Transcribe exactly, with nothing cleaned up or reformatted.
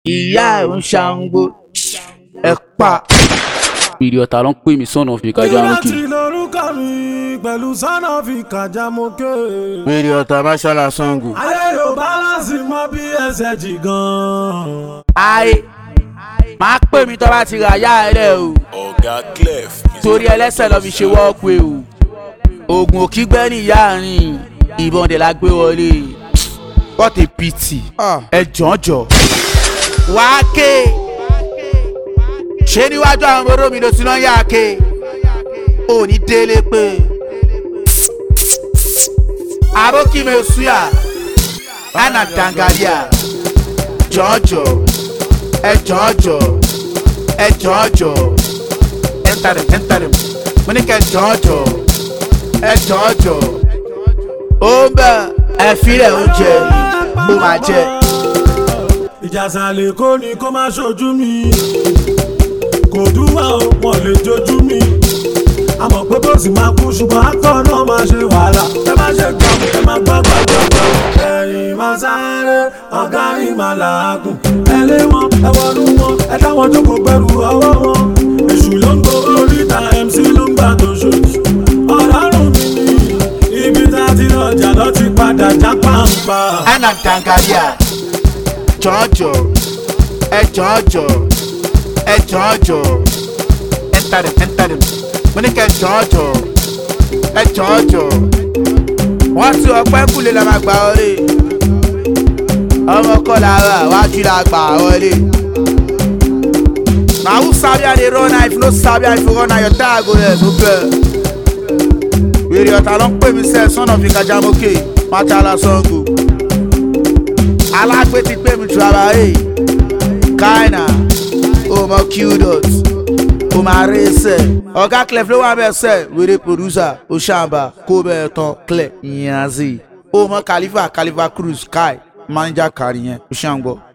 ìyá ń ṣàǹgbó ẹ pa. ìrì ọ̀tá ló ń pè mí sọ́nà fi kájà mókè. ìrántí lórúkọ mi pẹ̀lú sọ́nà fi kájà mókè. wèrè ọ̀tá máṣálà Ṣàngó. ayé yóò bálánsì mọ́ bí ẹsẹ̀ jì gan. ayé máa pè mí tó bá ti rà yá ẹ rẹ o. ọ̀gá Clef. torí ẹlẹ́sẹ̀ lọ́ fi ṣe wọ́ọ̀pù o. oògùn òkígbẹ́ ní ìyá àárín ìbọn dẹ̀ la gbé wọlé. what a pity. ẹ jọ̀ọ́jọ̀ wàá ké ṣé níwájú àwọn ọmọdé mi ló ti náà yá ké ò ní délé pé àbókí mi ò súyà ẹnà dangaria jọ̀ọ́jọ̀ ẹ jọ̀ọ́jọ̀ ẹ jọ̀ọ́jọ̀ ẹntàrẹ̀m ẹntàrẹ̀m mo ní kẹ́ jọ̀ọ́jọ̀ ẹ jọ̀ọ́jọ̀ ó ń bẹ ẹ filẹ̀ oúnjẹ ó máa jẹ. ìjà sàlẹ̀ kò ní kó má ṣojú mi kò dúwà ó wọn lè jojú mi àmọ́ pé bó sì máa kú ṣùgbọ́n àtọ̀ náà máa ṣe wàhálà ẹ má ṣe gbọ́ ẹ má gbọ́ gbọ́ gbọ́ gbọ́ ẹ̀yìn máa sáré ọ̀gá yìí máa làágùn ẹ lé wọn ẹ wọnú wọn ẹ dáwọn jókòó pẹ̀lú ọwọ́ wọn èṣù ló ń gbó oríta M C ló ń gbà tó ṣojú ọlọ́run mi ní ibi tá a ti lọ́jà lọ́ ti padà já pàǹpà. ẹnà dangaria jọ̀ọ́jọ̀ ẹ jọ̀ọ́jọ̀ ẹ jọ̀ọ́jọ̀ ẹntàrẹ̀m ẹntàrẹ̀m mo ní kẹ́ jọ̀ọ́jọ̀ ẹ jọ̀ọ́jọ̀ wọ́n ti ọpẹ́ kúlé la máa gbà wọlé ọmọ kọ́ lára wájú la gbà wọlé. na who sabi how dey run na if no sabi how you run na your tire go there no fair. wèrè ọ̀tá ló ń pè mí sẹ́ sọ́nà fi kájà mókè máṣálà Ṣàngó. alágbé ti pè mí trabaye kaina o mọ qdot o máa rí ẹsẹ̀ ọ̀gá Clef ló wà bẹ́ẹ̀ sẹ́ wèrè producer o ṣàǹbà kó bẹ́ẹ̀ tán Clef yanzi o mọ Khalifa Khalifa Cruz kai manager kàrí yẹn o ṣàǹgbọ́.